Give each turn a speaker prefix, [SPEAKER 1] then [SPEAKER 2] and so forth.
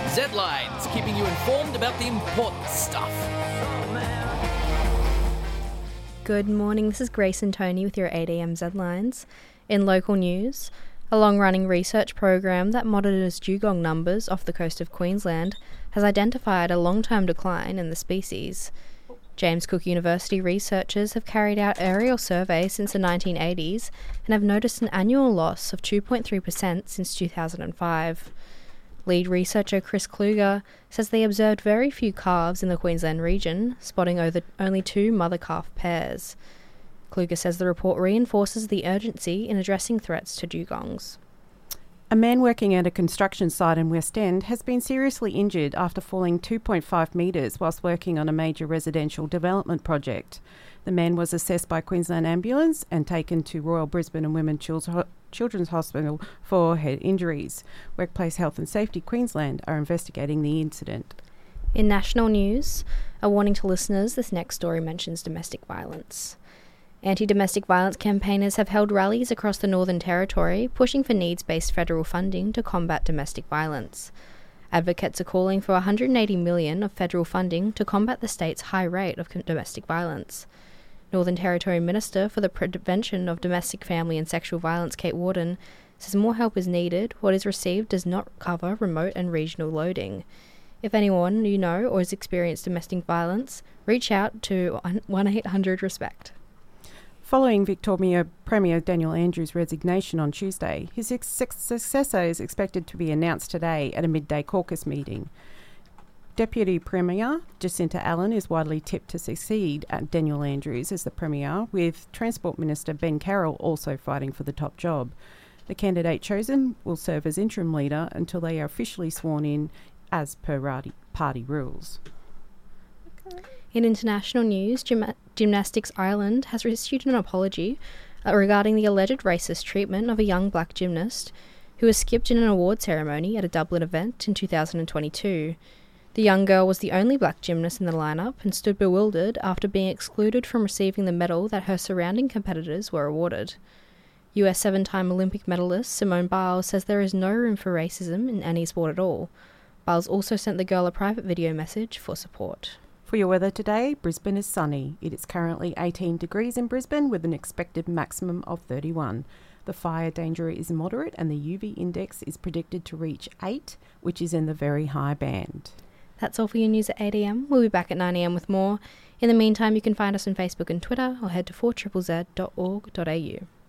[SPEAKER 1] Z-Lines, keeping you informed about the important stuff.
[SPEAKER 2] Good morning, this is Grace and Tony with your 8am Z-Lines. In local news, a long-running research program that monitors dugong numbers off the coast of Queensland has identified a long-term decline in the species. James Cook University researchers have carried out aerial surveys since the 1980s and have noticed an annual loss of 2.3% since 2005. Lead researcher Chris Kluger says they observed very few calves in the Queensland region, spotting only 2 mother-calf pairs. Kluger says the report reinforces the urgency in addressing threats to dugongs.
[SPEAKER 3] A man working at a construction site in West End has been seriously injured after falling 2.5 metres whilst working on a major residential development project. The man was assessed by Queensland Ambulance and taken to Royal Brisbane and Women's Children's Hospital for head injuries. Workplace Health and Safety Queensland are investigating the incident.
[SPEAKER 2] In national news, a warning to listeners, this next story mentions domestic violence. Anti-domestic violence campaigners have held rallies across the Northern Territory, pushing for needs-based federal funding to combat domestic violence. Advocates are calling for $180 million of federal funding to combat the state's high rate of domestic violence. Northern Territory Minister for the Prevention of Domestic, Family and Sexual Violence, Kate Worden, says more help is needed. What is received does not cover remote and regional loading. If anyone you know or has experienced domestic violence, reach out to 1-800-RESPECT.
[SPEAKER 3] Following Victoria Premier Daniel Andrews' resignation on Tuesday, his successor is expected to be announced today at a midday caucus meeting. Deputy Premier Jacinta Allen is widely tipped to succeed at Daniel Andrews as the Premier, with Transport Minister Ben Carroll also fighting for the top job. The candidate chosen will serve as interim leader until they are officially sworn in as per party rules.
[SPEAKER 2] In international news, Gymnastics Ireland has issued an apology regarding the alleged racist treatment of a young black gymnast who was skipped in an award ceremony at a Dublin event in 2022. The young girl was the only black gymnast in the lineup and stood bewildered after being excluded from receiving the medal that her surrounding competitors were awarded. US 7-time Olympic medalist Simone Biles says there is no room for racism in any sport at all. Biles also sent the girl a private video message for support.
[SPEAKER 3] For your weather today, Brisbane is sunny. It is currently 18 degrees in Brisbane with an expected maximum of 31. The fire danger is moderate and the UV index is predicted to reach 8, which is in the very high band.
[SPEAKER 2] That's all for your news at 8am. We'll be back at 9am with more. In the meantime, you can find us on Facebook and Twitter or head to 4ZZZ.org.au.